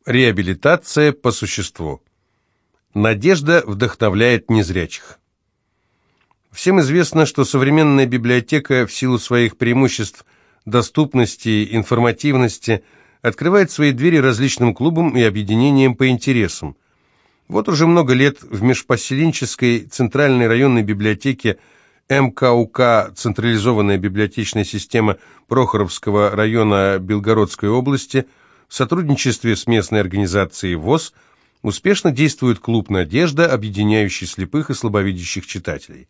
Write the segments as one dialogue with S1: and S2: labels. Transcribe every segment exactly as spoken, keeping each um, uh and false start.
S1: Реабилитация по существу. Надежда вдохновляет незрячих. Всем известно, что современная библиотека в силу своих преимуществ доступности, информативности открывает свои двери различным клубам и объединениям по интересам. Вот уже много лет в межпоселенческой центральной районной библиотеке эм ка у ка «Централизованная библиотечная система» Прохоровского района Белгородской области в сотрудничестве с местной организацией ВОС успешно действует клуб «Надежда», объединяющий слепых и слабовидящих читателей.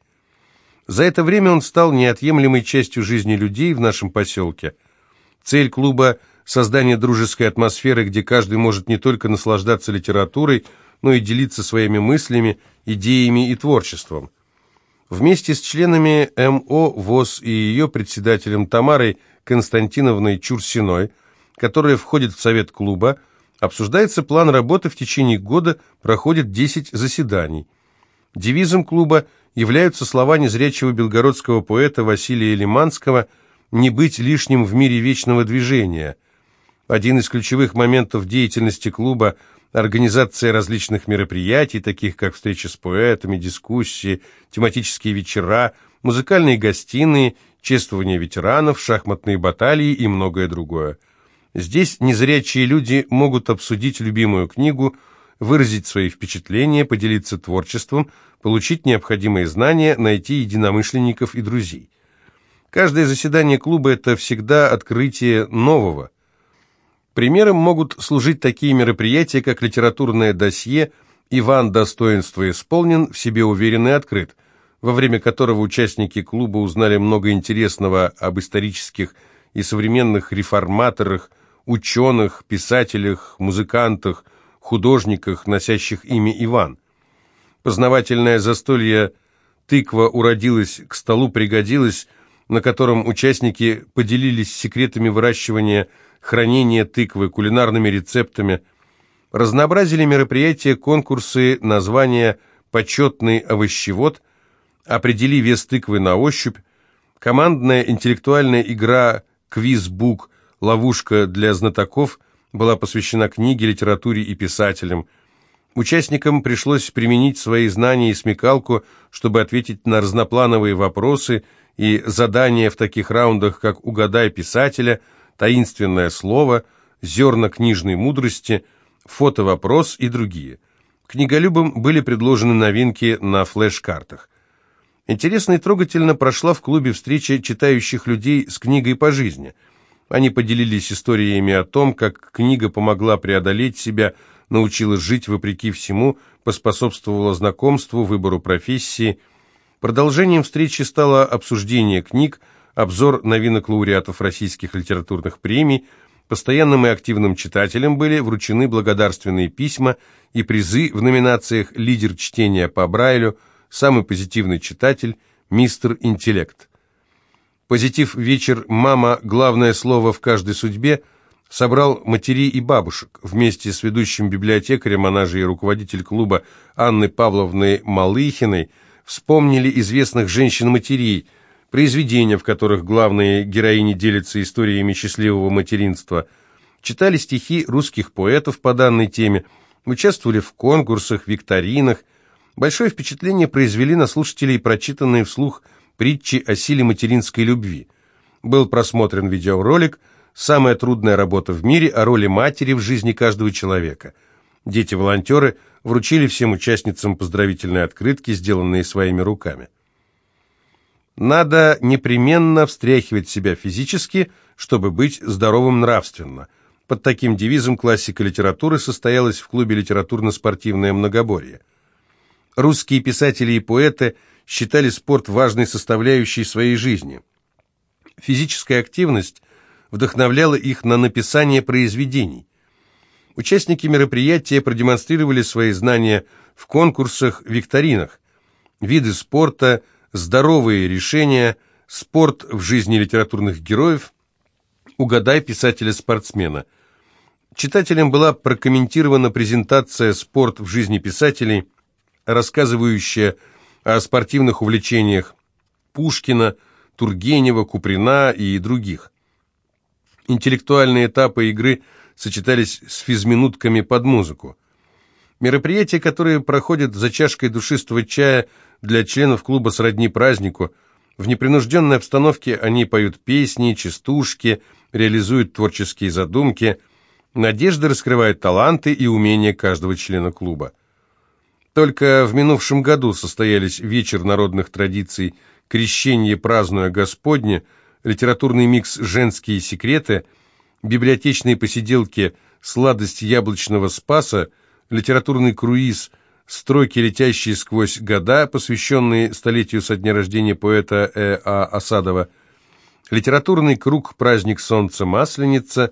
S1: За это время он стал неотъемлемой частью жизни людей в нашем поселке. Цель клуба – создание дружеской атмосферы, где каждый может не только наслаждаться литературой, но и делиться своими мыслями, идеями и творчеством. Вместе с членами эм о ВОС и ее председателем Тамарой Константиновной Чурсиной, которая входит в совет клуба, обсуждается план работы. В течение года проходит десять заседаний. Девизом клуба являются слова незрячего белгородского поэта Василия Лиманского «Не быть лишним в мире вечного движения». Один из ключевых моментов деятельности клуба – организация различных мероприятий, таких как встречи с поэтами, дискуссии, тематические вечера, музыкальные гостиные, чествование ветеранов, шахматные баталии и многое другое. Здесь незрячие люди могут обсудить любимую книгу, выразить свои впечатления, поделиться творчеством, получить необходимые знания, найти единомышленников и друзей. Каждое заседание клуба – это всегда открытие нового. Примером могут служить такие мероприятия, как литературное досье «Иван. Достоинство исполнен, в себе уверен и открыт», во время которого участники клуба узнали много интересного об исторических и современных реформаторах, ученых, писателях, музыкантах, художниках, носящих имя Иван. Познавательное застолье «Тыква уродилась, к столу пригодилась», на котором участники поделились секретами выращивания, хранения тыквы, кулинарными рецептами. Разнообразили мероприятия, конкурсы, названия «Почетный овощевод», «Определи вес тыквы на ощупь», командная интеллектуальная игра «Квизбук», «Ловушка для знатоков» была посвящена книге, литературе и писателям. Участникам пришлось применить свои знания и смекалку, чтобы ответить на разноплановые вопросы и задания в таких раундах, как «Угадай писателя», «Таинственное слово», «Зерна книжной мудрости», «Фотовопрос» и другие. Книголюбам были предложены новинки на флеш-картах. Интересно и трогательно прошла в клубе встреча читающих людей с книгой по жизни. Они поделились историями о том, как книга помогла преодолеть себя, научила жить вопреки всему, поспособствовала знакомству, выбору профессии. Продолжением встречи стало обсуждение книг, обзор новинок лауреатов российских литературных премий. Постоянным и активным читателям были вручены благодарственные письма и призы в номинациях «Лидер чтения по Брайлю», «Самый позитивный читатель», «Мистер Интеллект». Позитив вечер «Мама. Главное слово в каждой судьбе» собрал матерей и бабушек. Вместе с ведущим библиотекарем, она же и руководитель клуба Анной Павловной Малыхиной, вспомнили известных женщин-матерей, произведения, в которых главные героини делятся историями счастливого материнства, читали стихи русских поэтов по данной теме, участвовали в конкурсах, викторинах. Большое впечатление произвели на слушателей прочитанные вслух притчи о силе материнской любви. Был просмотрен видеоролик «Самая трудная работа в мире» о роли матери в жизни каждого человека. Дети-волонтеры вручили всем участницам поздравительные открытки, сделанные своими руками. Надо непременно встряхивать себя физически, чтобы быть здоровым нравственно. Под таким девизом классика литературы состоялась в клубе «Литературно-спортивное многоборье». Русские писатели и поэты считали спорт важной составляющей своей жизни. Физическая активность вдохновляла их на написание произведений. Участники мероприятия продемонстрировали свои знания в конкурсах, викторинах. Виды спорта, здоровые решения, спорт в жизни литературных героев, «Угадай писателя-спортсмена». Читателям была прокомментирована презентация «Спорт в жизни писателей», рассказывающая о спортивных увлечениях Пушкина, Тургенева, Куприна и других. Интеллектуальные этапы игры сочетались с физминутками под музыку. Мероприятия, которые проходят за чашкой душистого чая, для членов клуба сродни празднику. В непринужденной обстановке они поют песни, частушки, реализуют творческие задумки. Надежда раскрывает таланты и умения каждого члена клуба. Только в минувшем году состоялись вечер народных традиций, крещение празднуя Господне, литературный микс «Женские секреты», библиотечные посиделки «Сладость яблочного спаса», литературный круиз «Строки, летящие сквозь года», посвященные столетию со дня рождения поэта Э. А. Осадова, литературный круг «Праздник солнца Масленица»,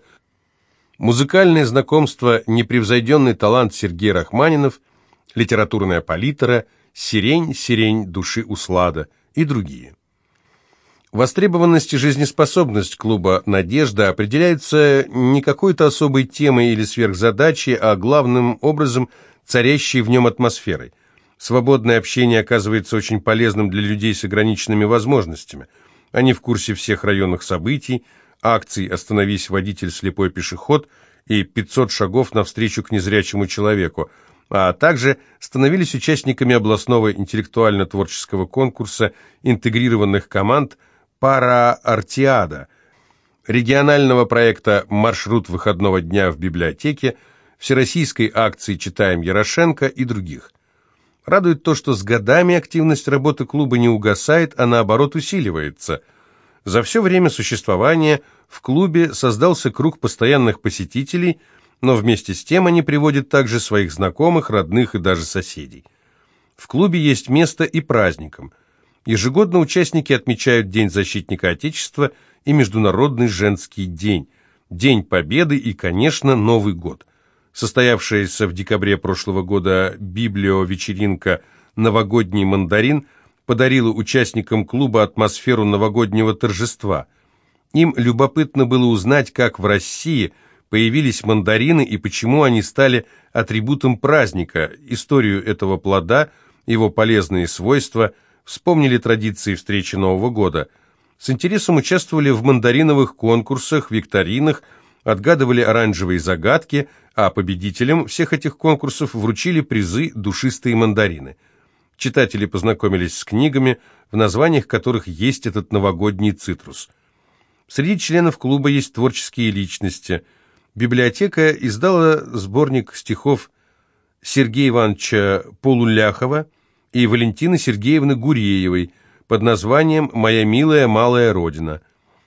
S1: музыкальное знакомство «Непревзойденный талант Сергей Рахманинов», литературная палитра «Сирень, сирень души услада» и другие. Востребованность и жизнеспособность клуба «Надежда» определяются не какой-то особой темой или сверхзадачей, а главным образом царящей в нем атмосферой. Свободное общение оказывается очень полезным для людей с ограниченными возможностями. Они в курсе всех районных событий, акций «Остановись, водитель, слепой пешеход» и пятьсот шагов навстречу к незрячему человеку, а также становились участниками областного интеллектуально-творческого конкурса интегрированных команд «Пара-Артиада», регионального проекта «Маршрут выходного дня в библиотеке», всероссийской акции «Читаем Ярошенко» и других. Радует то, что с годами активность работы клуба не угасает, а наоборот усиливается. За все время существования в клубе создался круг постоянных посетителей, но вместе с тем они приводят также своих знакомых, родных и даже соседей. В клубе есть место и праздникам. Ежегодно участники отмечают День защитника Отечества и Международный женский день, День Победы и, конечно, Новый год. Состоявшаяся в декабре прошлого года библио-вечеринка «Новогодний мандарин» подарила участникам клуба атмосферу новогоднего торжества. Им любопытно было узнать, как в России появились мандарины и почему они стали атрибутом праздника, историю этого плода, его полезные свойства, вспомнили традиции встречи Нового года. С интересом участвовали в мандариновых конкурсах, викторинах, отгадывали оранжевые загадки, а победителям всех этих конкурсов вручили призы «Душистые мандарины». Читатели познакомились с книгами, в названиях которых есть этот новогодний цитрус. Среди членов клуба есть творческие личности. Библиотека издала сборник стихов Сергея Ивановича Полуляхова и Валентины Сергеевны Гуреевой под названием «Моя милая малая родина».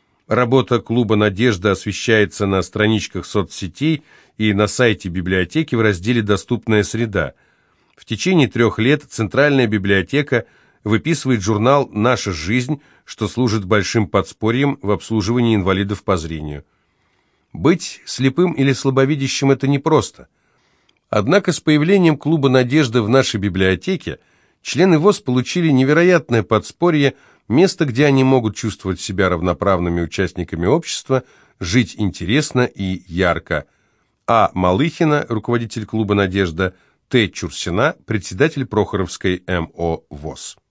S1: Работа клуба «Надежда» освещается на страничках соцсетей и на сайте библиотеки в разделе «Доступная среда». В течение трех лет Центральная библиотека выписывает журнал «Наша жизнь», что служит большим подспорьем в обслуживании инвалидов по зрению. Быть слепым или слабовидящим – это непросто. Однако с появлением клуба «Надежда» в нашей библиотеке члены ВОС получили невероятное подспорье, место, где они могут чувствовать себя равноправными участниками общества, жить интересно и ярко. А. Малыхина, руководитель клуба «Надежда», Т. Чурсина, председатель Прохоровской МО ВОС.